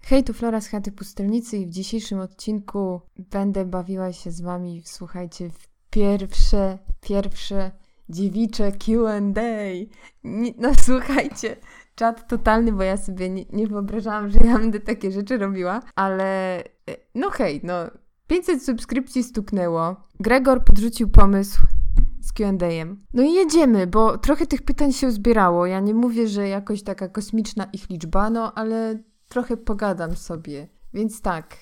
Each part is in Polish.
Hej, tu Flora z Chaty Pustelnicy i w dzisiejszym odcinku będę bawiła się z wami, słuchajcie, w pierwsze dziewicze Q&A. No słuchajcie, czat totalny, bo ja sobie nie wyobrażałam, że ja będę takie rzeczy robiła, ale no hej, 500 subskrypcji stuknęło. Gregor podrzucił pomysł z Q&A-em. No i jedziemy, bo trochę tych pytań się uzbierało. Ja nie mówię, że jakoś taka kosmiczna ich liczba, ale trochę pogadam sobie. Więc tak,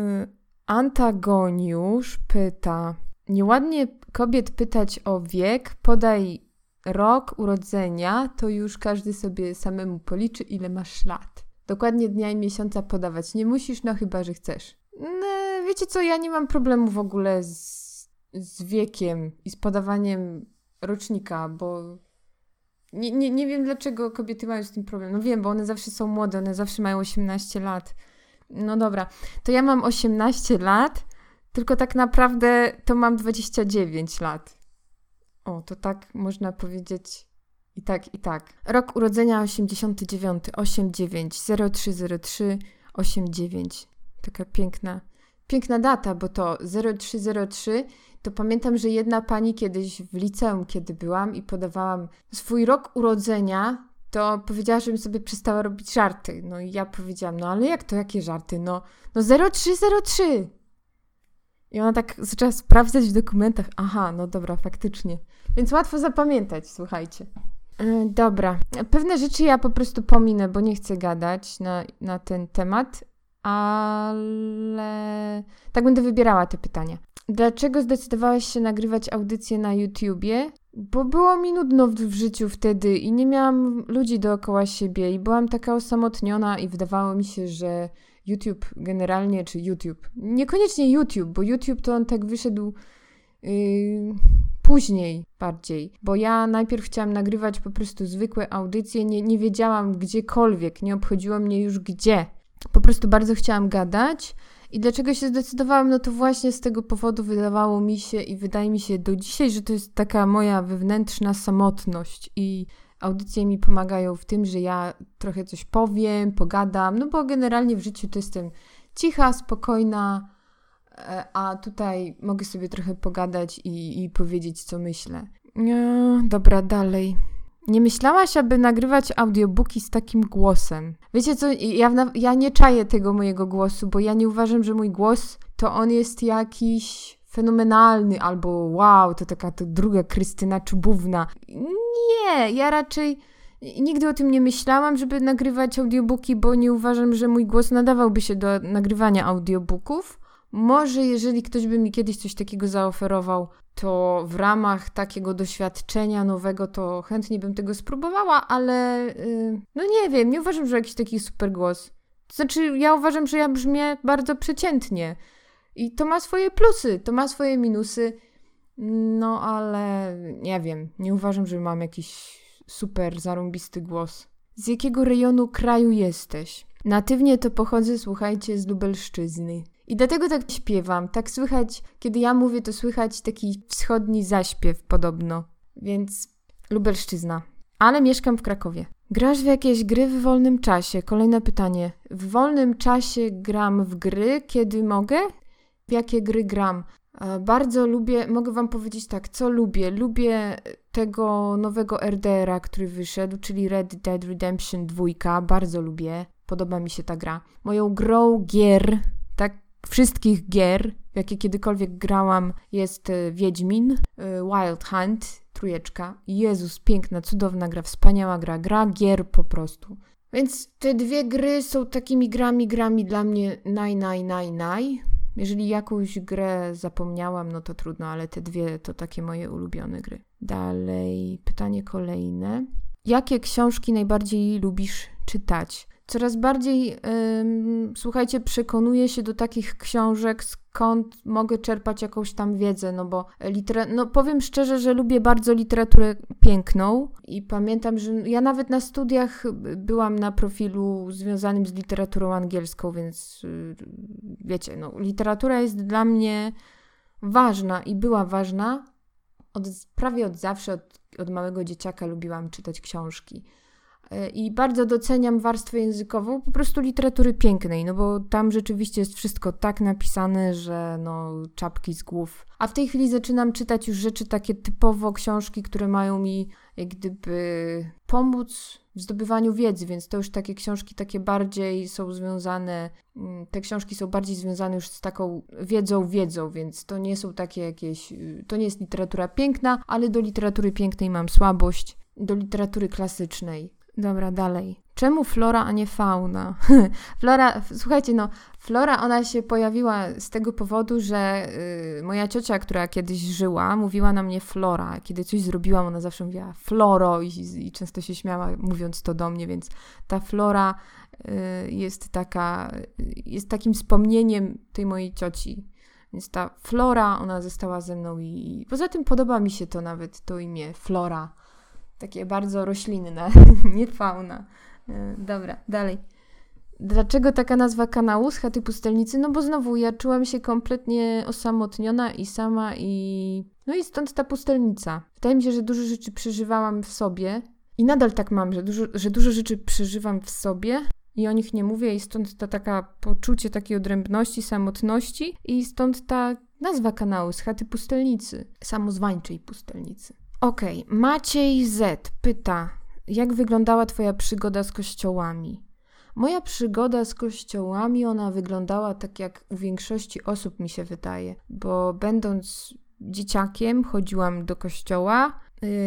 Antagoniusz pyta: nieładnie kobiet pytać o wiek, podaj rok urodzenia, to już każdy sobie samemu policzy, ile masz lat. Dokładnie dnia i miesiąca podawać nie musisz, chyba że chcesz. Wiecie co, ja nie mam problemu w ogóle z wiekiem i z podawaniem rocznika, bo nie wiem, dlaczego kobiety mają z tym problem. No wiem, bo one zawsze są młode, one zawsze mają 18 lat. No dobra, to ja mam 18 lat, tylko tak naprawdę to mam 29 lat. O, to tak można powiedzieć i tak, i tak. Rok urodzenia 89, 89, 0303, 89. Taka piękna data, bo to 0303, to pamiętam, że jedna pani kiedyś w liceum, kiedy byłam i podawałam swój rok urodzenia, to powiedziała, żebym sobie przestała robić żarty. No i ja powiedziałam, ale jak to, jakie żarty? No 0303. I ona tak zaczęła sprawdzać w dokumentach. Aha, no dobra, faktycznie. Więc łatwo zapamiętać, słuchajcie. Dobra, pewne rzeczy ja po prostu pominę, bo nie chcę gadać na ten temat, ale tak będę wybierała te pytania. Dlaczego zdecydowałaś się nagrywać audycję na YouTubie? Bo było mi nudno w życiu wtedy i nie miałam ludzi dookoła siebie i byłam taka osamotniona i wydawało mi się, że YouTube generalnie, czy YouTube, niekoniecznie YouTube, bo YouTube to on tak wyszedł później bardziej, bo ja najpierw chciałam nagrywać po prostu zwykłe audycje, nie wiedziałam gdziekolwiek, nie obchodziło mnie już gdzie. Po prostu bardzo chciałam gadać i dlaczego się zdecydowałam? To właśnie z tego powodu wydawało mi się i wydaje mi się do dzisiaj, że to jest taka moja wewnętrzna samotność i audycje mi pomagają w tym, że ja trochę coś powiem, pogadam, bo generalnie w życiu to jestem cicha, spokojna, a tutaj mogę sobie trochę pogadać i powiedzieć, co myślę. Dobra, dalej. Nie myślałaś, aby nagrywać audiobooki z takim głosem? Wiecie co, ja nie czaję tego mojego głosu, bo ja nie uważam, że mój głos to on jest jakiś fenomenalny albo wow, to taka to druga Krystyna Czubówna. Nie, ja raczej nigdy o tym nie myślałam, żeby nagrywać audiobooki, bo nie uważam, że mój głos nadawałby się do nagrywania audiobooków. Może jeżeli ktoś by mi kiedyś coś takiego zaoferował, to w ramach takiego doświadczenia nowego to chętnie bym tego spróbowała, ale nie wiem, nie uważam, że jakiś taki super głos. To znaczy, ja uważam, że ja brzmię bardzo przeciętnie i to ma swoje plusy, to ma swoje minusy, ale nie wiem, nie uważam, że mam jakiś super zarąbisty głos. Z jakiego rejonu kraju jesteś? Natywnie to pochodzę, słuchajcie, z Lubelszczyzny. I dlatego tak śpiewam, tak słychać, kiedy ja mówię, to słychać taki wschodni zaśpiew podobno, więc Lubelszczyzna. Ale mieszkam w Krakowie. Grasz w jakieś gry w wolnym czasie? Kolejne pytanie. W wolnym czasie gram w gry, kiedy mogę? W jakie gry gram? Bardzo lubię, mogę wam powiedzieć tak, co lubię. Lubię tego nowego RDR-a, który wyszedł, czyli Red Dead Redemption 2, bardzo lubię. Podoba mi się ta gra. Moją grą gier, tak wszystkich gier, w jakie kiedykolwiek grałam, jest Wiedźmin, Wild Hunt, 3. Jezus, piękna, cudowna gra, wspaniała gra gier po prostu. Więc te dwie gry są takimi grami dla mnie naj. Jeżeli jakąś grę zapomniałam, to trudno, ale te dwie to takie moje ulubione gry. Dalej, pytanie kolejne. Jakie książki najbardziej lubisz czytać? Coraz bardziej, słuchajcie, przekonuję się do takich książek, skąd mogę czerpać jakąś tam wiedzę, bo powiem szczerze, że lubię bardzo literaturę piękną i pamiętam, że ja nawet na studiach byłam na profilu związanym z literaturą angielską, więc wiecie, literatura jest dla mnie ważna i była ważna prawie od zawsze, od małego dzieciaka lubiłam czytać książki. I bardzo doceniam warstwę językową po prostu literatury pięknej, no bo tam rzeczywiście jest wszystko tak napisane, że czapki z głów. A w tej chwili zaczynam czytać już rzeczy takie typowo książki, które mają mi jak gdyby pomóc w zdobywaniu wiedzy, więc to już takie książki takie bardziej są związane, te książki są bardziej związane już z taką wiedzą, więc to nie są takie jakieś, to nie jest literatura piękna, ale do literatury pięknej mam słabość, do literatury klasycznej. Dobra, dalej. Czemu flora, a nie fauna? Słuchajcie, flora ona się pojawiła z tego powodu, że moja ciocia, która kiedyś żyła, mówiła na mnie flora. Kiedy coś zrobiłam, ona zawsze mówiła floro i często się śmiała mówiąc to do mnie, więc ta flora jest takim wspomnieniem tej mojej cioci. Więc ta flora, ona została ze mną i poza tym podoba mi się to nawet, to imię, flora. Takie bardzo roślinne, nie fauna. Dobra, dalej. Dlaczego taka nazwa kanału z chaty pustelnicy? No bo znowu ja czułam się kompletnie osamotniona i sama i stąd ta pustelnica. Wydaje mi się, że dużo rzeczy przeżywałam w sobie i nadal tak mam, że dużo rzeczy przeżywam w sobie i o nich nie mówię i stąd ta taka poczucie takiej odrębności, samotności i stąd ta nazwa kanału z chaty pustelnicy, samozwańczej pustelnicy. Okej, Maciej Z. pyta, jak wyglądała twoja przygoda z kościołami? Moja przygoda z kościołami, ona wyglądała tak jak u większości osób, mi się wydaje, bo będąc dzieciakiem chodziłam do kościoła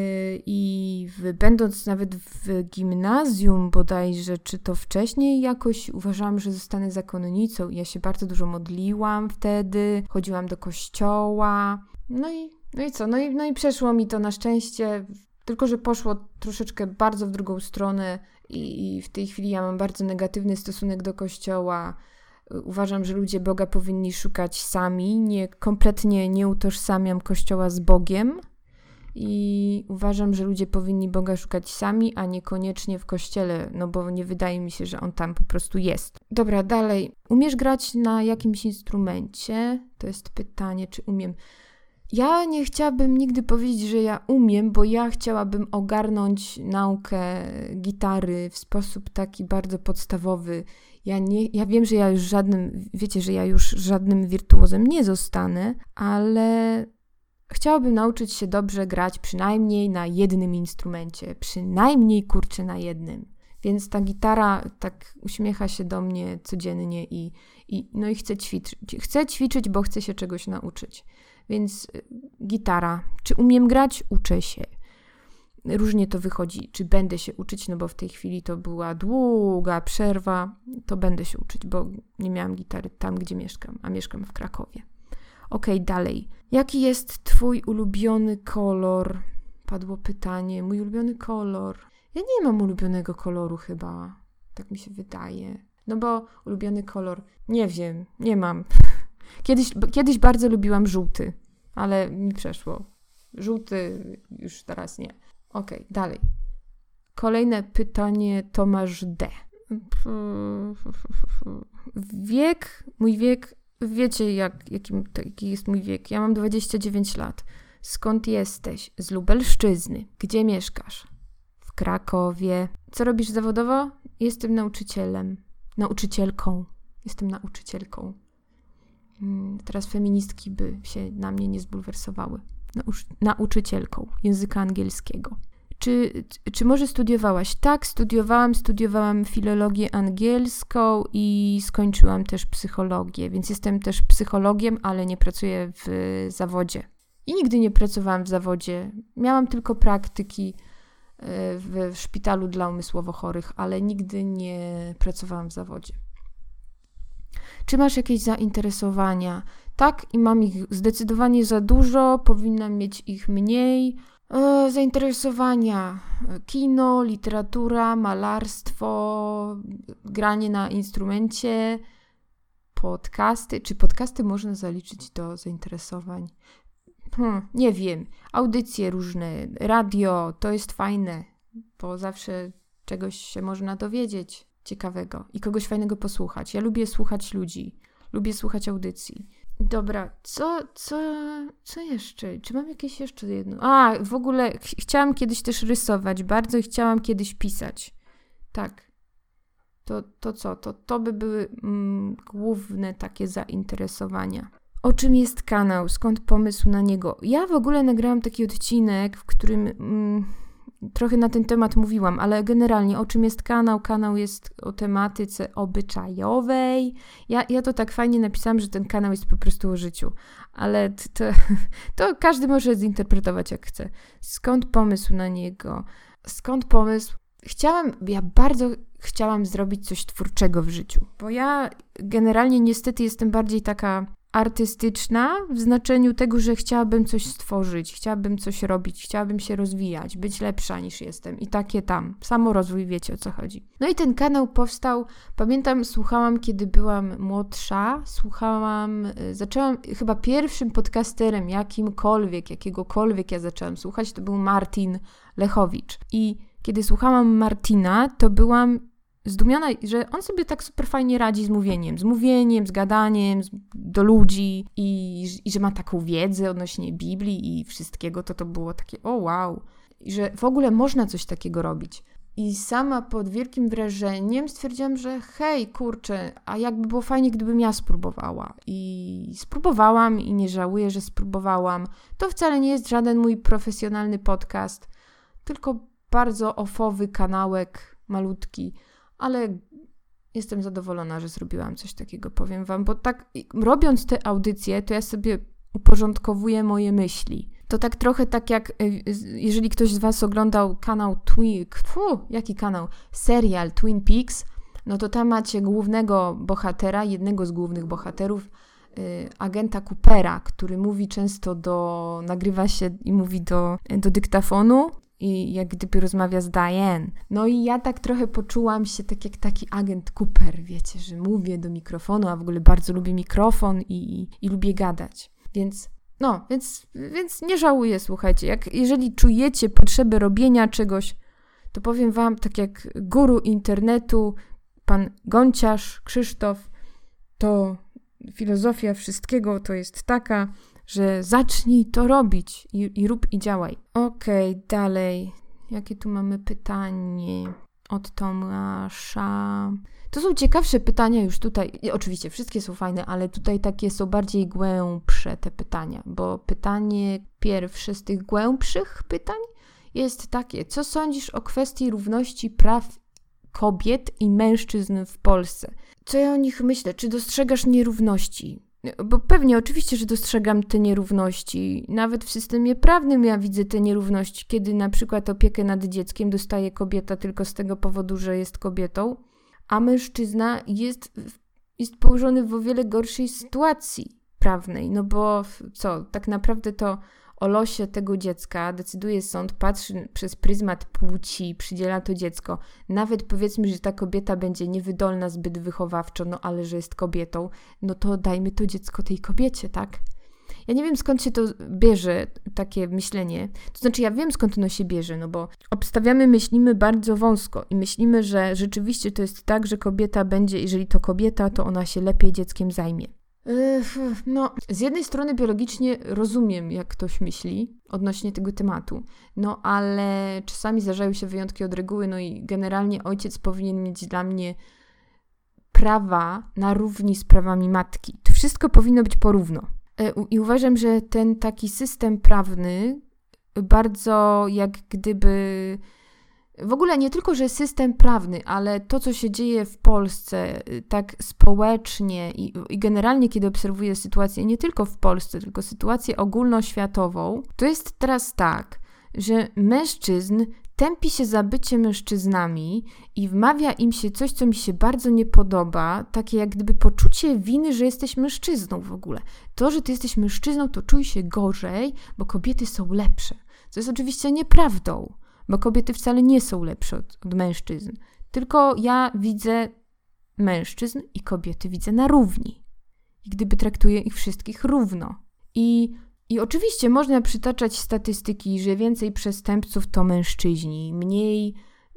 będąc nawet w gimnazjum bodajże, czy to wcześniej jakoś uważałam, że zostanę zakonnicą. Ja się bardzo dużo modliłam wtedy, chodziłam do kościoła, no i co? No i przeszło mi to na szczęście, tylko że poszło troszeczkę bardzo w drugą stronę i w tej chwili ja mam bardzo negatywny stosunek do Kościoła. Uważam, że ludzie Boga powinni szukać sami, kompletnie nie utożsamiam Kościoła z Bogiem i uważam, że ludzie powinni Boga szukać sami, a niekoniecznie w Kościele, no bo nie wydaje mi się, że on tam po prostu jest. Dobra, dalej. Umiesz grać na jakimś instrumencie? To jest pytanie, czy umiem. Ja nie chciałabym nigdy powiedzieć, że ja umiem, bo ja chciałabym ogarnąć naukę gitary w sposób taki bardzo podstawowy. Ja wiem, że ja już żadnym wirtuozem nie zostanę, ale chciałabym nauczyć się dobrze grać przynajmniej na jednym instrumencie. Przynajmniej, na jednym. Więc ta gitara tak uśmiecha się do mnie codziennie i chcę ćwiczyć. Chcę ćwiczyć, bo chcę się czegoś nauczyć. Więc gitara. Czy umiem grać? Uczę się. Różnie to wychodzi. Czy będę się uczyć? No bo w tej chwili to była długa przerwa. To będę się uczyć, bo nie miałam gitary tam, gdzie mieszkam, a mieszkam w Krakowie. Okej, dalej. Jaki jest twój ulubiony kolor? Padło pytanie. Mój ulubiony kolor. Ja nie mam ulubionego koloru chyba. Tak mi się wydaje. No bo ulubiony kolor... Nie wiem. Nie mam. Kiedyś bardzo lubiłam żółty, ale mi przeszło. Żółty już teraz nie. Okej, dalej. Kolejne pytanie, Tomasz D. Mój wiek, wiecie jaki jest mój wiek. Ja mam 29 lat. Skąd jesteś? Z Lubelszczyzny. Gdzie mieszkasz? W Krakowie. Co robisz zawodowo? Jestem nauczycielką. Jestem nauczycielką. Teraz feministki by się na mnie nie zbulwersowały. Nauczycielką języka angielskiego. Czy może studiowałaś? Tak, studiowałam filologię angielską i skończyłam też psychologię, więc jestem też psychologiem, ale nie pracuję w zawodzie. I nigdy nie pracowałam w zawodzie. Miałam tylko praktyki w szpitalu dla umysłowo chorych, ale nigdy nie pracowałam w zawodzie. Czy masz jakieś zainteresowania? Tak, i mam ich zdecydowanie za dużo, powinnam mieć ich mniej. Zainteresowania: kino, literatura, malarstwo, granie na instrumencie, podcasty. Czy podcasty można zaliczyć do zainteresowań? Nie wiem. Audycje różne, radio, to jest fajne, bo zawsze czegoś się można dowiedzieć ciekawego i kogoś fajnego posłuchać. Ja lubię słuchać ludzi, lubię słuchać audycji. Dobra, co jeszcze? Czy mam jakieś jeszcze jedno? W ogóle chciałam kiedyś też rysować bardzo i chciałam kiedyś pisać. Tak. To co? To by były główne takie zainteresowania. O czym jest kanał? Skąd pomysł na niego? Ja w ogóle nagrałam taki odcinek, w którym trochę na ten temat mówiłam, ale generalnie o czym jest kanał? Kanał jest o tematyce obyczajowej. Ja to tak fajnie napisałam, że ten kanał jest po prostu o życiu, ale to każdy może zinterpretować jak chce. Skąd pomysł na niego? Skąd pomysł? Ja bardzo chciałam zrobić coś twórczego w życiu, bo ja generalnie niestety jestem bardziej taka artystyczna w znaczeniu tego, że chciałabym coś stworzyć, chciałabym coś robić, chciałabym się rozwijać, być lepsza niż jestem i takie tam. Samorozwój, wiecie o co chodzi. No i ten kanał powstał, pamiętam, słuchałam, kiedy byłam młodsza, zaczęłam chyba pierwszym podcasterem jakiegokolwiek ja zaczęłam słuchać, to był Martin Lechowicz. I kiedy słuchałam Martina, to byłam zdumiona, że on sobie tak super fajnie radzi z mówieniem, z gadaniem do ludzi i że ma taką wiedzę odnośnie Biblii i wszystkiego, to było takie o wow, i że w ogóle można coś takiego robić. I sama pod wielkim wrażeniem stwierdziłam, że hej, kurczę, a jakby było fajnie, gdybym ja spróbowała. I spróbowałam i nie żałuję, że spróbowałam. To wcale nie jest żaden mój profesjonalny podcast, tylko bardzo ofowy kanałek, malutki, ale jestem zadowolona, że zrobiłam coś takiego, powiem wam, bo tak robiąc te audycje, to ja sobie uporządkowuję moje myśli. To tak trochę tak jak, jeżeli ktoś z was oglądał kanał serial Twin Peaks, no to tam macie głównego bohatera, jednego z głównych bohaterów, agenta Coopera, który mówi często nagrywa się i mówi do dyktafonu, i jak gdyby rozmawia z Diane. No i ja tak trochę poczułam się tak jak taki agent Cooper, wiecie, że mówię do mikrofonu, a w ogóle bardzo lubię mikrofon i lubię gadać. Więc nie żałuję, słuchajcie. Jeżeli czujecie potrzebę robienia czegoś, to powiem wam, tak jak guru internetu, pan Gonciarz, Krzysztof, to filozofia wszystkiego to jest taka, że zacznij to robić i rób i działaj. Okej, dalej. Jakie tu mamy pytanie od Tomasza? To są ciekawsze pytania już tutaj. Oczywiście wszystkie są fajne, ale tutaj takie są bardziej głębsze te pytania, bo pytanie pierwsze z tych głębszych pytań jest takie. Co sądzisz o kwestii równości praw kobiet i mężczyzn w Polsce? Co ja o nich myślę? Czy dostrzegasz nierówności? Bo pewnie, oczywiście, że dostrzegam te nierówności. Nawet w systemie prawnym ja widzę te nierówności, kiedy na przykład opiekę nad dzieckiem dostaje kobieta tylko z tego powodu, że jest kobietą, a mężczyzna jest położony w o wiele gorszej sytuacji prawnej. No bo tak naprawdę to o losie tego dziecka decyduje sąd, patrzy przez pryzmat płci, przydziela to dziecko. Nawet powiedzmy, że ta kobieta będzie niewydolna zbyt wychowawczo, no ale że jest kobietą, no to dajmy to dziecko tej kobiecie, tak? Ja nie wiem, skąd się to bierze, takie myślenie. To znaczy, ja wiem, skąd ono się bierze, no bo myślimy bardzo wąsko i myślimy, że rzeczywiście to jest tak, że kobieta będzie, jeżeli to kobieta, to ona się lepiej dzieckiem zajmie. No, z jednej strony biologicznie rozumiem, jak ktoś myśli odnośnie tego tematu, no ale czasami zdarzają się wyjątki od reguły, no i generalnie ojciec powinien mieć dla mnie prawa na równi z prawami matki. To wszystko powinno być porówno. I uważam, że ten taki system prawny bardzo jak gdyby... W ogóle nie tylko, że system prawny, ale to, co się dzieje w Polsce tak społecznie i generalnie, kiedy obserwuję sytuację nie tylko w Polsce, tylko sytuację ogólnoświatową, to jest teraz tak, że mężczyzn tępi się za bycie mężczyznami i wmawia im się coś, co mi się bardzo nie podoba, takie jak gdyby poczucie winy, że jesteś mężczyzną w ogóle. To, że ty jesteś mężczyzną, to czuj się gorzej, bo kobiety są lepsze. Co jest oczywiście nieprawdą. Bo kobiety wcale nie są lepsze od mężczyzn. Tylko ja widzę mężczyzn i kobiety widzę na równi. I gdyby traktuję ich wszystkich równo. I oczywiście można przytaczać statystyki, że więcej przestępców to mężczyźni, mniej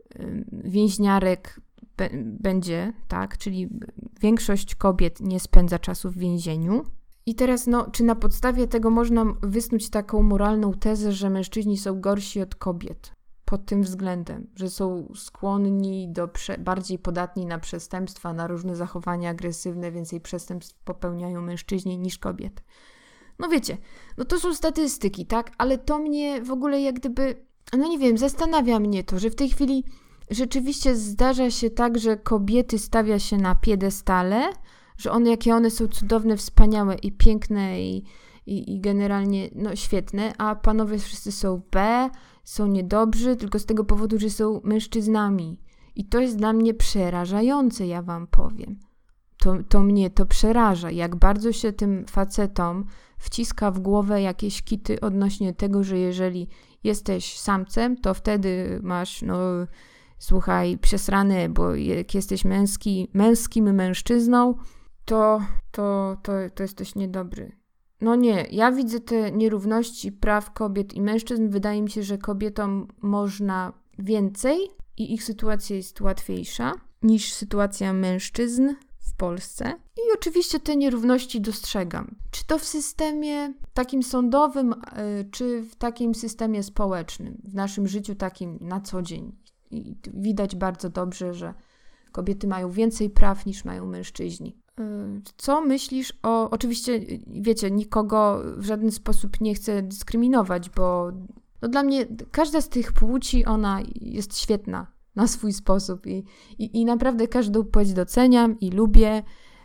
więźniarek będzie, tak? Czyli większość kobiet nie spędza czasu w więzieniu. I teraz, czy na podstawie tego można wysnuć taką moralną tezę, że mężczyźni są gorsi od kobiet? pod tym względem, że są skłonni bardziej podatni na przestępstwa, na różne zachowania agresywne, więcej przestępstw popełniają mężczyźni niż kobiety. No wiecie, no to są statystyki, tak? Ale to mnie w ogóle jak gdyby, no nie wiem, zastanawia mnie to, że w tej chwili rzeczywiście zdarza się tak, że kobiety stawia się na piedestale, że jakie one są cudowne, wspaniałe i piękne i generalnie no świetne, a panowie wszyscy są są niedobrzy tylko z tego powodu, że są mężczyznami. I to jest dla mnie przerażające, ja wam powiem. To mnie to przeraża, jak bardzo się tym facetom wciska w głowę jakieś kity odnośnie tego, że jeżeli jesteś samcem, to wtedy masz, słuchaj, przesrane, bo jak jesteś męskim mężczyzną, to jesteś niedobry. No nie, ja widzę te nierówności praw kobiet i mężczyzn. Wydaje mi się, że kobietom można więcej i ich sytuacja jest łatwiejsza niż sytuacja mężczyzn w Polsce. I oczywiście te nierówności dostrzegam. Czy to w systemie takim sądowym, czy w takim systemie społecznym, w naszym życiu takim na co dzień. I widać bardzo dobrze, że kobiety mają więcej praw niż mają mężczyźni. Co myślisz o... Oczywiście, wiecie, nikogo w żaden sposób nie chcę dyskryminować, bo dla mnie każda z tych płci, ona jest świetna na swój sposób i naprawdę każdą płeć doceniam i lubię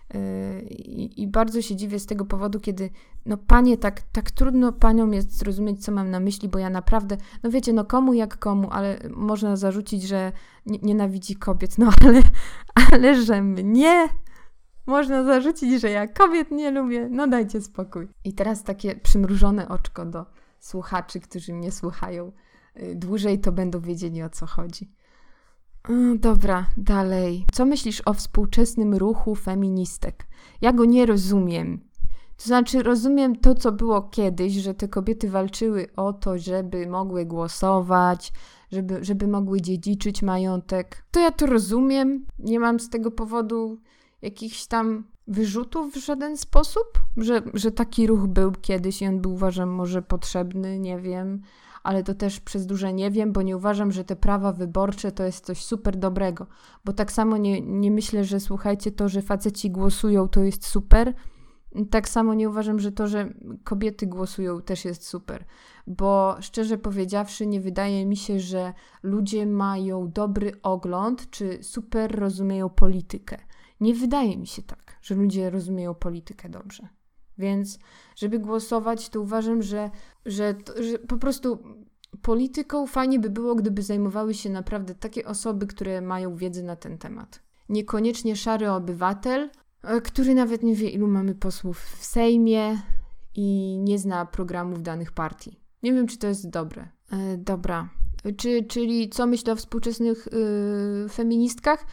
i bardzo się dziwię z tego powodu, kiedy panie, tak trudno paniom jest zrozumieć, co mam na myśli, bo ja naprawdę, wiecie, komu jak komu, ale można zarzucić, że nienawidzi kobiet, ale że mnie można zarzucić, że ja kobiet nie lubię, dajcie spokój. I teraz takie przymrużone oczko do słuchaczy, którzy mnie słuchają dłużej, to będą wiedzieli, o co chodzi. Dobra, dalej. Co myślisz o współczesnym ruchu feministek? Ja go nie rozumiem. To znaczy, rozumiem to, co było kiedyś, że te kobiety walczyły o to, żeby mogły głosować, żeby mogły dziedziczyć majątek. To ja to rozumiem. Nie mam z tego powodu jakichś tam wyrzutów w żaden sposób, że taki ruch był kiedyś i on był, uważam, może potrzebny, nie wiem, ale to też przez duże nie wiem, bo nie uważam, że te prawa wyborcze to jest coś super dobrego, bo tak samo nie myślę, że słuchajcie, to, że faceci głosują, to jest super, tak samo nie uważam, że to, że kobiety głosują, też jest super, bo szczerze powiedziawszy, nie wydaje mi się, że ludzie mają dobry ogląd, czy super rozumieją politykę. Nie wydaje mi się tak, że ludzie rozumieją politykę dobrze. Więc żeby głosować, to uważam, że po prostu polityką fajnie by było, gdyby zajmowały się naprawdę takie osoby, które mają wiedzę na ten temat. Niekoniecznie szary obywatel, który nawet nie wie, ilu mamy posłów w Sejmie i nie zna programów danych partii. Nie wiem, czy to jest dobre. Dobra. Czyli co myślę o współczesnych feministkach?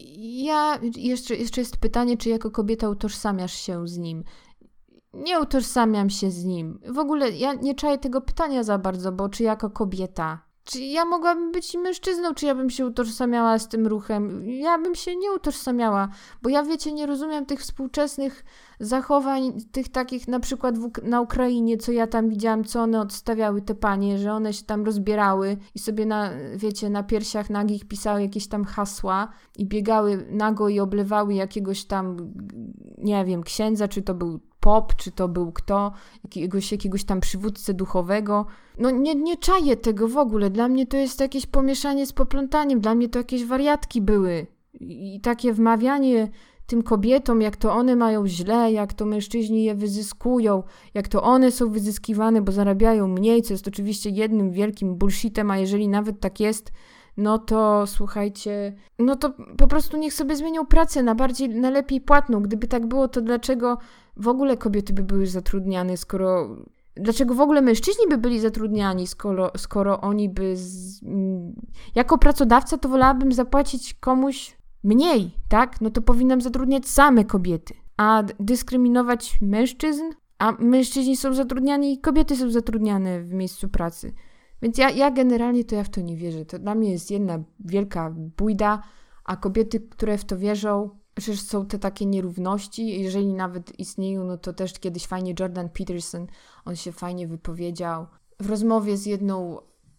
Ja jeszcze jest pytanie, czy jako kobieta utożsamiasz się z nim. Nie utożsamiam się z nim. W ogóle ja nie czaję tego pytania za bardzo, bo czy jako kobieta? Czy ja mogłabym być mężczyzną, czy ja bym się utożsamiała z tym ruchem? Ja bym się nie utożsamiała, bo ja, wiecie, nie rozumiem tych współczesnych zachowań, tych takich na przykład na Ukrainie, co ja tam widziałam, co one odstawiały, te panie, że one się tam rozbierały i sobie na piersiach nagich pisały jakieś tam hasła i biegały nago i oblewały jakiegoś tam, nie wiem, księdza, czy to był pop, czy to był kto, jakiegoś tam przywódcę duchowego. Nie czaję tego w ogóle. Dla mnie to jest jakieś pomieszanie z poplątaniem. Dla mnie to jakieś wariatki były. I takie wmawianie tym kobietom, jak to one mają źle, jak to mężczyźni je wyzyskują, jak to one są wyzyskiwane, bo zarabiają mniej, co jest oczywiście jednym wielkim bullshitem, a jeżeli nawet tak jest, to słuchajcie, to po prostu niech sobie zmienią pracę na lepiej płatną. Gdyby tak było, to dlaczego w ogóle kobiety by były zatrudniane, dlaczego w ogóle mężczyźni by byli zatrudniani, skoro oni by... Jako pracodawca to wolałabym zapłacić komuś mniej, tak? To powinnam zatrudniać same kobiety, a dyskryminować mężczyzn, a mężczyźni są zatrudniani i kobiety są zatrudniane w miejscu pracy. Więc ja generalnie to ja w to nie wierzę. To dla mnie jest jedna wielka bójda, a kobiety, które w to wierzą, przecież są te takie nierówności. Jeżeli nawet istnieją, to też kiedyś fajnie Jordan Peterson, on się fajnie wypowiedział w rozmowie z jedną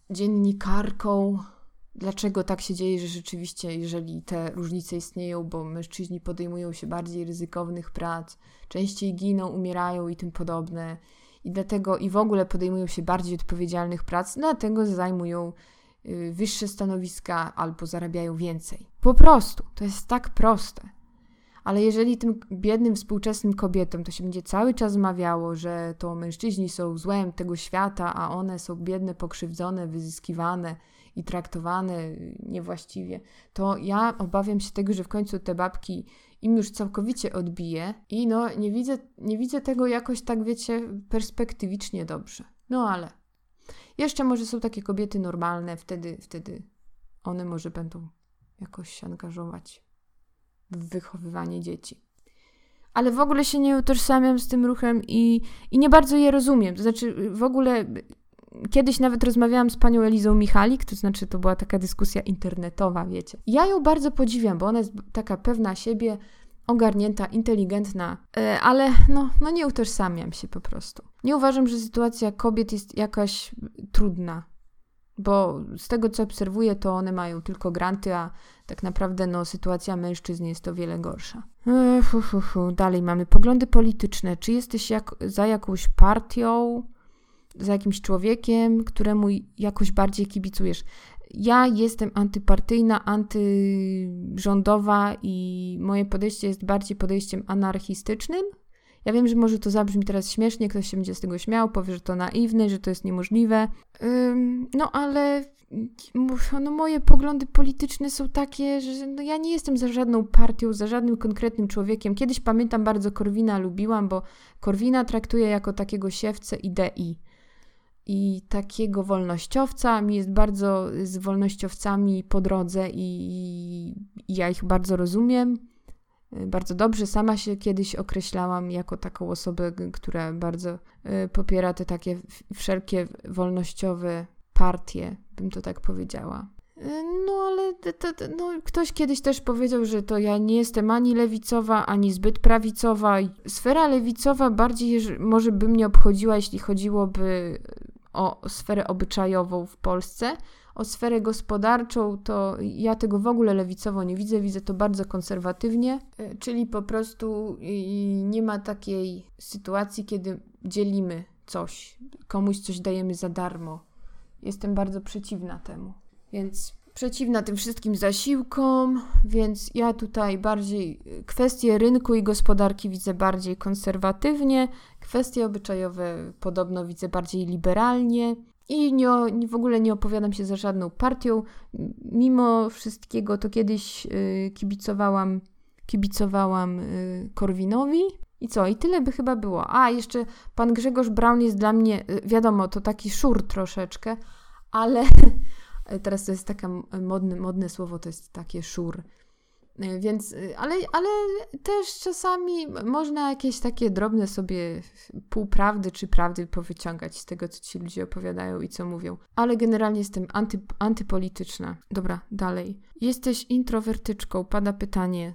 dziennikarką. Dlaczego tak się dzieje, że rzeczywiście, jeżeli te różnice istnieją, bo mężczyźni podejmują się bardziej ryzykownych prac, częściej giną, umierają i tym podobne. I dlatego i w ogóle podejmują się bardziej odpowiedzialnych prac, dlatego zajmują wyższe stanowiska albo zarabiają więcej. Po prostu. To jest tak proste. Ale jeżeli tym biednym współczesnym kobietom to się będzie cały czas mawiało, że to mężczyźni są złem tego świata, a one są biedne, pokrzywdzone, wyzyskiwane i traktowane niewłaściwie, to ja obawiam się tego, że w końcu te babki im już całkowicie odbije i nie widzę tego jakoś tak, wiecie, perspektywicznie dobrze. No ale jeszcze może są takie kobiety normalne, wtedy one może będą jakoś się angażować w wychowywanie dzieci. Ale w ogóle się nie utożsamiam z tym ruchem i nie bardzo je rozumiem. To znaczy w ogóle kiedyś nawet rozmawiałam z panią Elizą Michalik, to znaczy to była taka dyskusja internetowa, wiecie. Ja ją bardzo podziwiam, bo ona jest taka pewna siebie, ogarnięta, inteligentna, ale no nie utożsamiam się po prostu. Nie uważam, że sytuacja kobiet jest jakaś trudna, bo z tego, co obserwuję, to one mają tylko granty, a tak naprawdę sytuacja mężczyzn jest o wiele gorsza. Dalej mamy poglądy polityczne. Czy jesteś za jakąś partią, za jakimś człowiekiem, któremu jakoś bardziej kibicujesz? Ja jestem antypartyjna, antyrządowa i moje podejście jest bardziej podejściem anarchistycznym. Ja wiem, że może to zabrzmi teraz śmiesznie, ktoś się będzie z tego śmiał, powie, że to naiwne, że to jest niemożliwe. Ale moje poglądy polityczne są takie, że ja nie jestem za żadną partią, za żadnym konkretnym człowiekiem. Kiedyś pamiętam bardzo Korwina lubiłam, bo Korwina traktuje jako takiego siewcę idei i takiego wolnościowca. Mi jest bardzo z wolnościowcami po drodze i ja ich bardzo rozumiem. Bardzo dobrze. Sama się kiedyś określałam jako taką osobę, która bardzo popiera te takie wszelkie wolnościowe partie, bym to tak powiedziała. Ale ktoś kiedyś też powiedział, że to ja nie jestem ani lewicowa, ani zbyt prawicowa. Sfera lewicowa bardziej może by mnie obchodziła, jeśli chodziłoby o sferę obyczajową w Polsce. O sferę gospodarczą to ja tego w ogóle lewicowo nie widzę to bardzo konserwatywnie, czyli po prostu nie ma takiej sytuacji, kiedy dzielimy coś, komuś coś dajemy za darmo. Jestem bardzo przeciwna temu, więc przeciwna tym wszystkim zasiłkom, więc ja tutaj bardziej kwestie rynku i gospodarki widzę bardziej konserwatywnie, kwestie obyczajowe podobno widzę bardziej liberalnie. I w ogóle nie opowiadam się za żadną partią. Mimo wszystkiego to kiedyś kibicowałam Korwinowi. I co? I tyle by chyba było. A, jeszcze pan Grzegorz Braun jest dla mnie, wiadomo, to taki szur troszeczkę, ale teraz to jest takie modne słowo, to jest takie szur. Więc, ale też czasami można jakieś takie drobne sobie półprawdy czy prawdy powyciągać z tego, co ci ludzie opowiadają i co mówią. Ale generalnie jestem antypolityczna. Dobra, dalej. Jesteś introwertyczką, pada pytanie.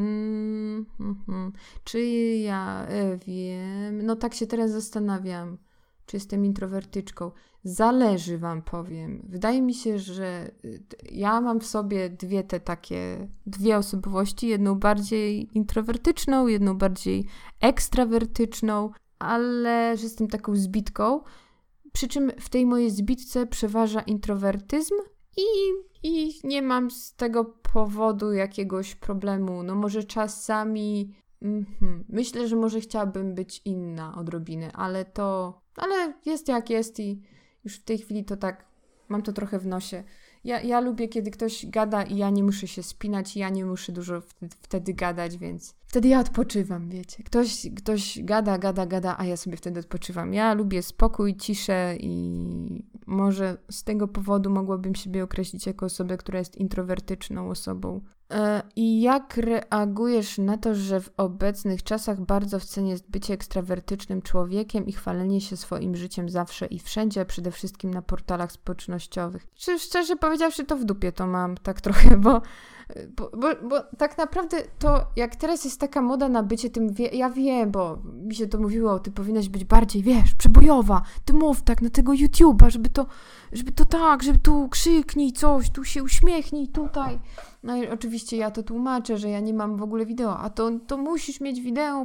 Czy ja wiem? No tak się teraz zastanawiam. Czy jestem introwertyczką? Zależy, wam powiem. Wydaje mi się, że ja mam w sobie dwie osobowości. Jedną bardziej introwertyczną, jedną bardziej ekstrawertyczną, ale że jestem taką zbitką. Przy czym w tej mojej zbitce przeważa introwertyzm i nie mam z tego powodu jakiegoś problemu. No może czasami myślę, że może chciałabym być inna odrobinę, ale jest jak jest i już w tej chwili to tak, mam to trochę w nosie. Ja lubię, kiedy ktoś gada i ja nie muszę się spinać i ja nie muszę dużo wtedy gadać, więc wtedy ja odpoczywam, wiecie. Ktoś gada, a ja sobie wtedy odpoczywam. Ja lubię spokój, ciszę i może z tego powodu mogłabym siebie określić jako osobę, która jest introwertyczną osobą. I jak reagujesz na to, że w obecnych czasach bardzo w cenie jest bycie ekstrawertycznym człowiekiem i chwalenie się swoim życiem zawsze i wszędzie, a przede wszystkim na portalach społecznościowych? Szczerze powiedziawszy, to w dupie to mam tak trochę, bo tak naprawdę to, jak teraz jest taka moda na bycie tym, ja wiem, bo mi się to mówiło, ty powinnaś być bardziej, wiesz, przebojowa, ty mów tak na tego YouTube'a, żeby to tak, żeby tu krzyknij coś, tu się uśmiechnij, tutaj. No i oczywiście ja to tłumaczę, że ja nie mam w ogóle wideo, a to musisz mieć wideo,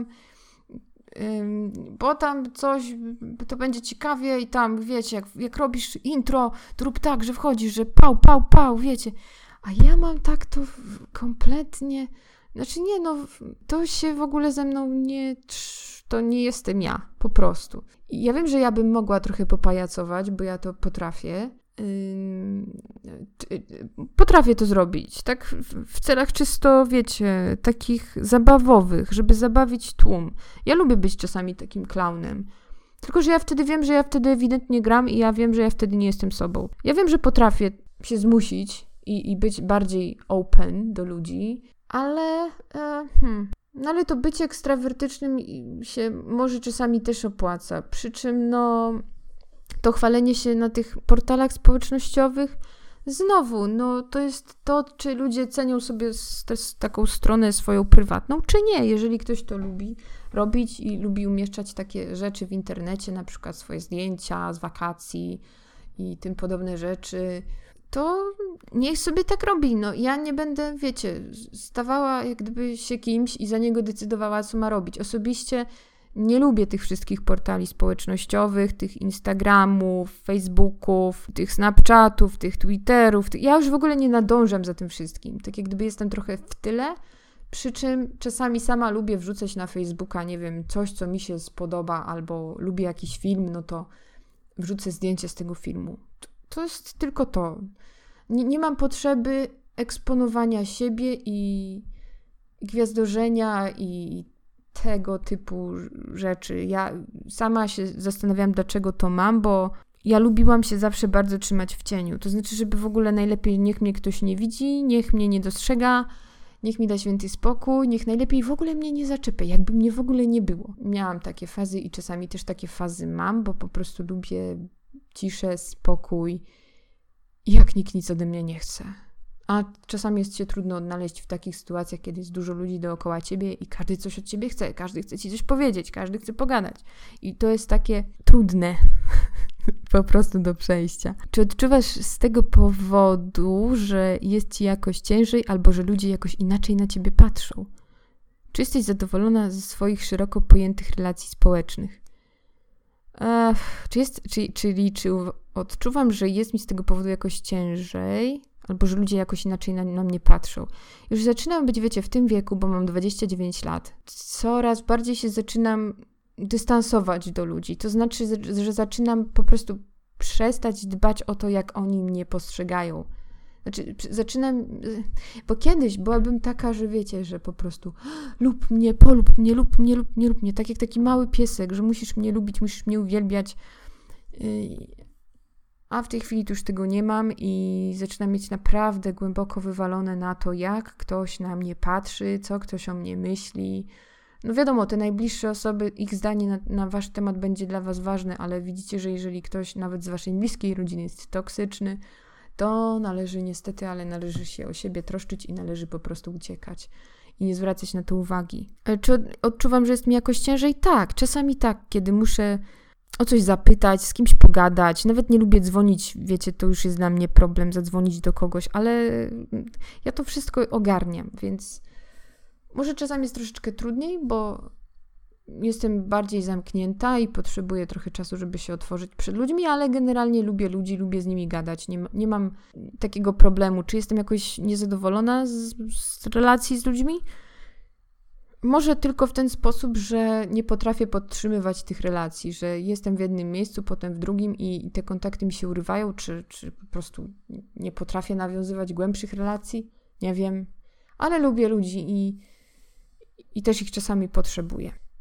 bo tam coś, to będzie ciekawie i tam, wiecie, jak robisz intro, to rób tak, że wchodzisz, że pał, wiecie. A ja mam tak to kompletnie, znaczy nie, no to się w ogóle ze mną to nie jestem ja, po prostu. I ja wiem, że ja bym mogła trochę popajacować, bo ja to potrafię. Potrafię to zrobić, tak w celach czysto, wiecie, takich zabawowych, żeby zabawić tłum. Ja lubię być czasami takim klaunem. Tylko, że ja wtedy wiem, że ja wtedy ewidentnie gram i ja wiem, że ja wtedy nie jestem sobą. Ja wiem, że potrafię się zmusić i być bardziej open do ludzi, ale ale to bycie ekstrawertycznym się może czasami też opłaca. Przy czym to chwalenie się na tych portalach społecznościowych, znowu, to jest to, czy ludzie cenią sobie taką stronę swoją prywatną, czy nie. Jeżeli ktoś to lubi robić i lubi umieszczać takie rzeczy w internecie, na przykład swoje zdjęcia z wakacji i tym podobne rzeczy, to niech sobie tak robi. Ja nie będę, wiecie, stawała jak gdyby się kimś i za niego decydowała, co ma robić. Osobiście nie lubię tych wszystkich portali społecznościowych, tych Instagramów, Facebooków, tych Snapchatów, tych Twitterów. Ja już w ogóle nie nadążam za tym wszystkim. Tak jak gdyby jestem trochę w tyle, przy czym czasami sama lubię wrzucać na Facebooka, nie wiem, coś, co mi się spodoba, albo lubię jakiś film, to wrzucę zdjęcie z tego filmu. To jest tylko to. Nie mam potrzeby eksponowania siebie i gwiazdorzenia i tego typu rzeczy. Ja sama się zastanawiam, dlaczego to mam, bo ja lubiłam się zawsze bardzo trzymać w cieniu. To znaczy, żeby w ogóle najlepiej niech mnie ktoś nie widzi, niech mnie nie dostrzega, niech mi da święty spokój, niech najlepiej w ogóle mnie nie zaczepia, jakby mnie w ogóle nie było. Miałam takie fazy i czasami też takie fazy mam, bo po prostu lubię ciszę, spokój, jak nikt nic ode mnie nie chce. A czasami jest się trudno odnaleźć w takich sytuacjach, kiedy jest dużo ludzi dookoła ciebie i każdy coś od ciebie chce, każdy chce ci coś powiedzieć, każdy chce pogadać. I to jest takie trudne po prostu do przejścia. Czy odczuwasz z tego powodu, że jest ci jakoś ciężej albo że ludzie jakoś inaczej na ciebie patrzą? Czy jesteś zadowolona ze swoich szeroko pojętych relacji społecznych? Czy odczuwam, że jest mi z tego powodu jakoś ciężej, albo że ludzie jakoś inaczej na mnie patrzą. Już zaczynam być, wiecie, w tym wieku, bo mam 29 lat. Coraz bardziej się zaczynam dystansować do ludzi. To znaczy, że zaczynam po prostu przestać dbać o to, jak oni mnie postrzegają. Znaczy, zaczynam, bo kiedyś byłabym taka, że wiecie, że po prostu lub mnie, polub mnie, lub mnie, tak jak taki mały piesek, że musisz mnie lubić, musisz mnie uwielbiać. A w tej chwili to już tego nie mam i zaczynam mieć naprawdę głęboko wywalone na to, jak ktoś na mnie patrzy, co ktoś o mnie myśli. Wiadomo, te najbliższe osoby, ich zdanie na wasz temat będzie dla was ważne, ale widzicie, że jeżeli ktoś nawet z waszej bliskiej rodziny jest toksyczny, to należy się o siebie troszczyć i należy po prostu uciekać i nie zwracać na to uwagi. Czy odczuwam, że jest mi jakoś ciężej? Tak, czasami tak, kiedy muszę o coś zapytać, z kimś pogadać. Nawet nie lubię dzwonić, wiecie, to już jest dla mnie problem zadzwonić do kogoś, ale ja to wszystko ogarniam, więc może czasami jest troszeczkę trudniej, bo jestem bardziej zamknięta i potrzebuję trochę czasu, żeby się otworzyć przed ludźmi, ale generalnie lubię ludzi, lubię z nimi gadać. Nie mam takiego problemu. Czy jestem jakoś niezadowolona z relacji z ludźmi? Może tylko w ten sposób, że nie potrafię podtrzymywać tych relacji, że jestem w jednym miejscu, potem w drugim i te kontakty mi się urywają, czy po prostu nie potrafię nawiązywać głębszych relacji. Nie wiem, ale lubię ludzi i też ich czasami potrzebuję.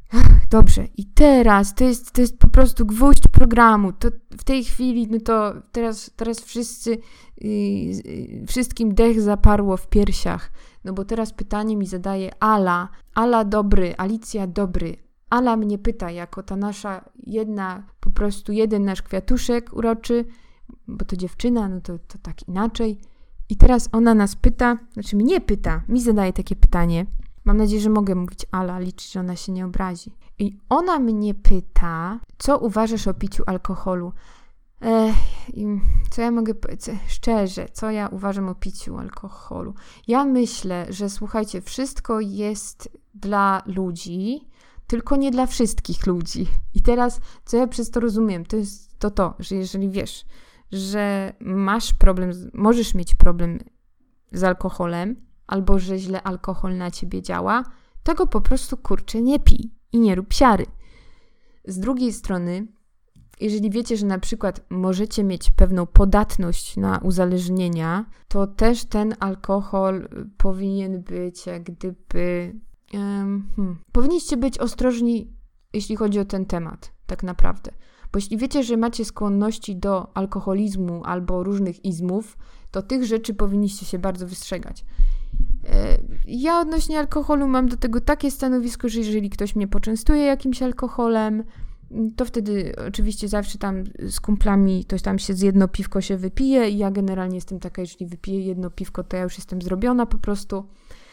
dobrze. I teraz to jest po prostu gwóźdź programu. To w tej chwili, no to teraz wszyscy, wszystkim dech zaparło w piersiach. No bo teraz pytanie mi zadaje Ala. Ala dobry, Alicja dobry. Ala mnie pyta, jako ta nasza po prostu jeden nasz kwiatuszek uroczy, bo to dziewczyna, no to tak inaczej. I teraz ona nas pyta, znaczy mnie pyta, mi zadaje takie pytanie. Mam nadzieję, że mogę mówić Ala, liczyć, że ona się nie obrazi. I ona mnie pyta, co uważasz o piciu alkoholu? Co ja mogę powiedzieć? Szczerze, co ja uważam o piciu alkoholu? Ja myślę, że słuchajcie, wszystko jest dla ludzi, tylko nie dla wszystkich ludzi. I teraz, co ja przez to rozumiem, to jest to, że jeżeli wiesz, że masz problem, możesz mieć problem z alkoholem, albo że źle alkohol na ciebie działa, to go po prostu, kurczę, nie pij i nie rób siary. Z drugiej strony, jeżeli wiecie, że na przykład możecie mieć pewną podatność na uzależnienia, to też ten alkohol powinien być jak gdyby... Powinniście być ostrożni, jeśli chodzi o ten temat, tak naprawdę. Bo jeśli wiecie, że macie skłonności do alkoholizmu albo różnych izmów, to tych rzeczy powinniście się bardzo wystrzegać. Ja odnośnie alkoholu mam do tego takie stanowisko, że jeżeli ktoś mnie poczęstuje jakimś alkoholem, to wtedy oczywiście zawsze tam z kumplami to tam się z jedno piwko się wypije i ja generalnie jestem taka, jeżeli wypiję jedno piwko, to ja już jestem zrobiona po prostu.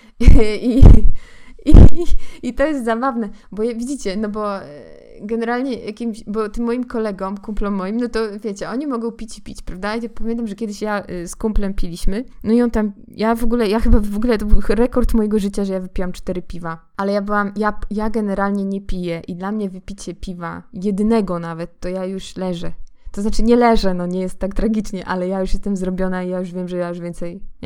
I to jest zabawne, bo widzicie, no bo generalnie bo tym moim kolegom, kumplom moim, no to wiecie, oni mogą pić, prawda? Ja pamiętam, że kiedyś ja z kumplem piliśmy, no i on tam, ja chyba w ogóle to był rekord mojego życia, że ja wypiłam 4 piwa, ale ja generalnie nie piję i dla mnie wypicie piwa, jednego nawet, to ja już leżę. To znaczy nie leżę, no nie jest tak tragicznie, ale ja już jestem zrobiona i ja już wiem, że ja już więcej nie.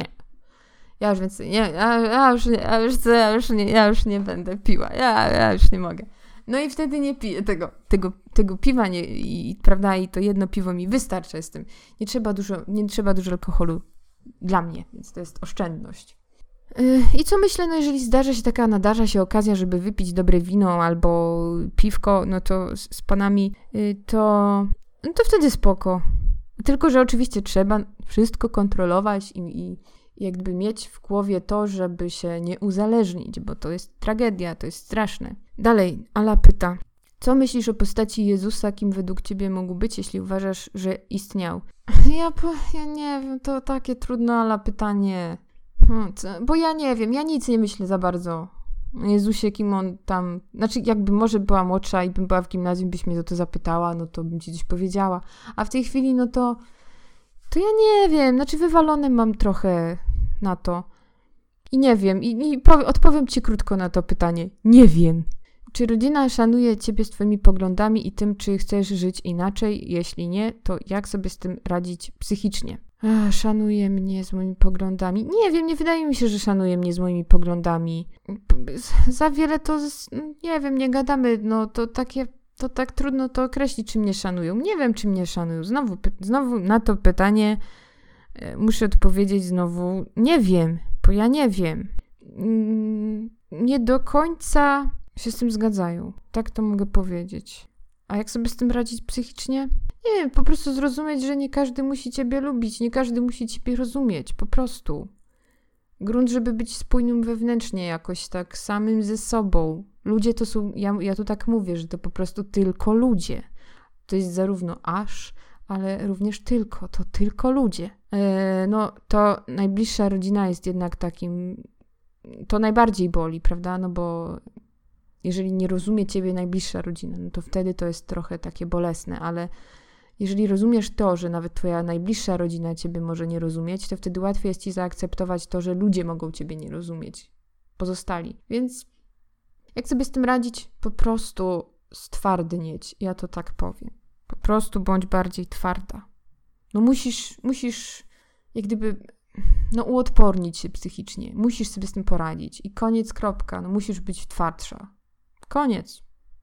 Ja już nie będę piła. Ja już nie mogę. No i wtedy nie piję tego piwa, prawda? I to jedno piwo mi wystarcza. Nie trzeba dużo alkoholu dla mnie, więc to jest oszczędność. I co myślę, no jeżeli nadarza się okazja, żeby wypić dobre wino albo piwko, no to z panami, to wtedy spoko. Tylko, że oczywiście trzeba wszystko kontrolować i jakby mieć w głowie to, żeby się nie uzależnić, bo to jest tragedia, to jest straszne. Dalej, Ala pyta, co myślisz o postaci Jezusa, kim według ciebie mógł być, jeśli uważasz, że istniał? Ja nie wiem, to takie trudne, Ala, pytanie. Bo ja nie wiem, ja nic nie myślę za bardzo o Jezusie, kim on tam... Znaczy, jakby może była młodsza i bym była w gimnazjum, byś mnie o to zapytała, no to bym ci coś powiedziała. A w tej chwili, no to ja nie wiem, znaczy wywalone mam trochę na to. I nie wiem, odpowiem ci krótko na to pytanie. Nie wiem. Czy rodzina szanuje ciebie z twoimi poglądami i tym, czy chcesz żyć inaczej? Jeśli nie, to jak sobie z tym radzić psychicznie? Szanuje mnie z moimi poglądami. Nie wiem, nie wydaje mi się, że szanuje mnie z moimi poglądami. Za wiele to, nie wiem, nie gadamy, no to tak trudno to określić, czy mnie szanują. Nie wiem, czy mnie szanują. Znowu na to pytanie muszę odpowiedzieć znowu, nie wiem, bo ja nie wiem. Nie do końca się z tym zgadzają. Tak to mogę powiedzieć. A jak sobie z tym radzić psychicznie? Nie wiem, po prostu zrozumieć, że nie każdy musi ciebie lubić, nie każdy musi ciebie rozumieć, po prostu. Grunt, żeby być spójnym wewnętrznie jakoś tak samym ze sobą. Ludzie to są, ja tu tak mówię, że to po prostu tylko ludzie. To jest zarówno ale również tylko ludzie. No to najbliższa rodzina jest jednak takim, to najbardziej boli, prawda? No bo jeżeli nie rozumie ciebie najbliższa rodzina, no to wtedy to jest trochę takie bolesne, ale jeżeli rozumiesz to, że nawet twoja najbliższa rodzina ciebie może nie rozumieć, to wtedy łatwiej jest ci zaakceptować to, że ludzie mogą ciebie nie rozumieć. Pozostali. Więc jak sobie z tym radzić? Po prostu stwardnieć. Ja to tak powiem. Po prostu bądź bardziej twarda. No musisz jak gdyby uodpornić się psychicznie. Musisz sobie z tym poradzić. I koniec, kropka. No musisz być twardsza. Koniec.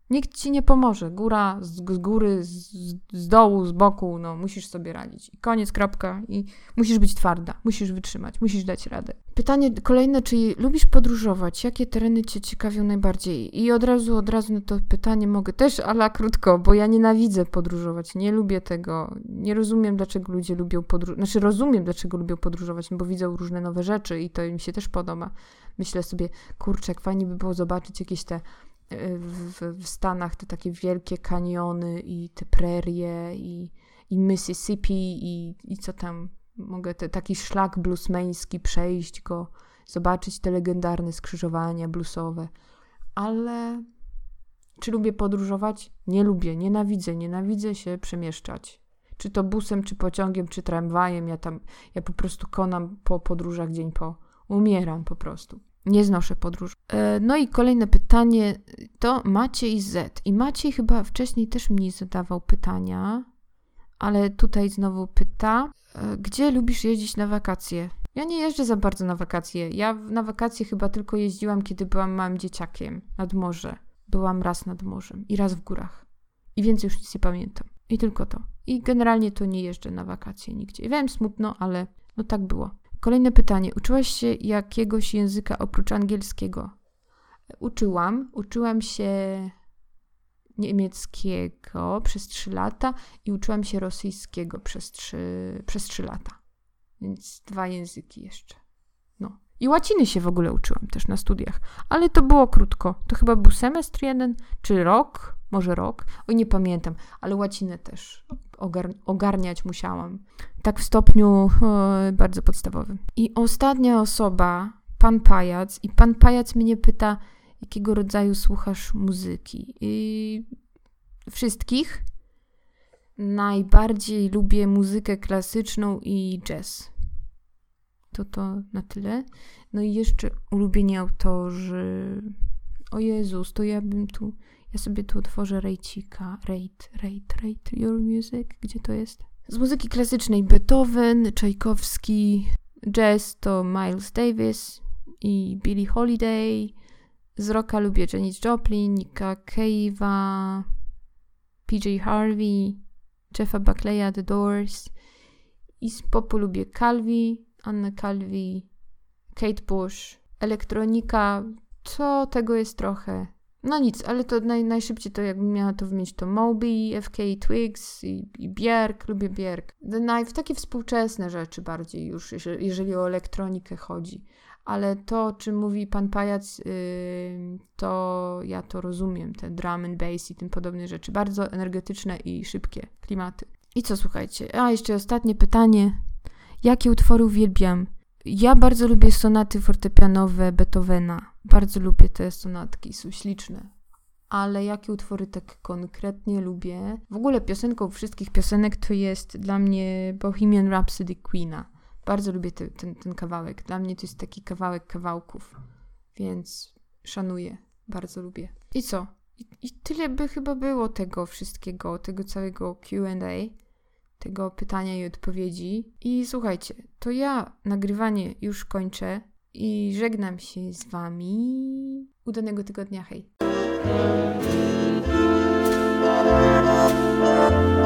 Nikt ci nie pomoże. Góra, z góry, z dołu, z boku, musisz sobie radzić. I koniec, kropka. I musisz być twarda, musisz wytrzymać, musisz dać radę. Pytanie kolejne, czy lubisz podróżować? Jakie tereny cię ciekawią najbardziej? I od razu na to pytanie mogę też, ale krótko, bo ja nienawidzę podróżować. Nie lubię tego. Nie rozumiem, dlaczego ludzie lubią podróżować. rozumiem, dlaczego lubią podróżować, bo widzą różne nowe rzeczy i to im się też podoba. Myślę sobie, kurczę, jak fajnie by było zobaczyć jakieś te w Stanach te takie wielkie kaniony i te prerie i Mississippi i co tam mogę, taki szlak bluesmeński, przejść go, zobaczyć te legendarne skrzyżowania bluesowe. Ale czy lubię podróżować? Nie lubię, nienawidzę się przemieszczać. Czy to busem, czy pociągiem, czy tramwajem, ja po prostu konam po podróżach dzień po. Umieram po prostu. Nie znoszę podróży. No i kolejne pytanie to Maciej Z. I Maciej chyba wcześniej też mi zadawał pytania, ale tutaj znowu pyta, gdzie lubisz jeździć na wakacje? Ja nie jeżdżę za bardzo na wakacje. Ja na wakacje chyba tylko jeździłam, kiedy byłam małym dzieciakiem nad morze. Byłam raz nad morzem i raz w górach. I więcej już nic nie pamiętam. I tylko to. I generalnie to nie jeżdżę na wakacje nigdzie. Wiem, smutno, ale tak było. Kolejne pytanie. Uczyłaś się jakiegoś języka oprócz angielskiego? Uczyłam się niemieckiego przez 3 lata i uczyłam się rosyjskiego przez 3 lata. Więc 2 języki jeszcze. I łaciny się w ogóle uczyłam też na studiach. Ale to było krótko. To chyba był semestr 1, czy rok? Może rok? Nie pamiętam. Ale łacinę też ogarniać musiałam. Tak w stopniu bardzo podstawowym. I ostatnia osoba, pan Pajac. I pan Pajac mnie pyta, jakiego rodzaju słuchasz muzyki. I wszystkich. Najbardziej lubię muzykę klasyczną i jazz. To na tyle. No i jeszcze ulubieni autorzy. O Jezus, to ja sobie tu otworzę rejcika. Rate your music. Gdzie to jest? Z muzyki klasycznej Beethoven, Czajkowski, jazz to Miles Davis i Billie Holiday. Z rocka lubię Janis Joplin, Nicka Cave'a, PJ Harvey, Jeffa Buckleya, The Doors. I z popu lubię Calvi, Anna Calvi, Kate Bush, elektronika, tego jest trochę. No nic, ale to najszybciej to jakbym miała to wymienić, to Moby, FK Twigs i Björk, lubię Björk. W takie współczesne rzeczy bardziej już, jeżeli o elektronikę chodzi. Ale to, o czym mówi pan Pajac, to ja to rozumiem, te drum and bass i tym podobne rzeczy. Bardzo energetyczne i szybkie klimaty. I co, słuchajcie? Jeszcze ostatnie pytanie. Jakie utwory uwielbiam? Ja bardzo lubię sonaty fortepianowe Beethovena. Bardzo lubię te sonatki, są śliczne. Ale jakie utwory tak konkretnie lubię? W ogóle piosenką wszystkich piosenek to jest dla mnie Bohemian Rhapsody Queena. Bardzo lubię ten kawałek. Dla mnie to jest taki kawałek kawałków. Więc szanuję. Bardzo lubię. I co? I tyle by chyba było tego wszystkiego, tego całego Q&A. Tego pytania i odpowiedzi. I słuchajcie, to ja nagrywanie już kończę i żegnam się z wami. Udanego tygodnia, hej!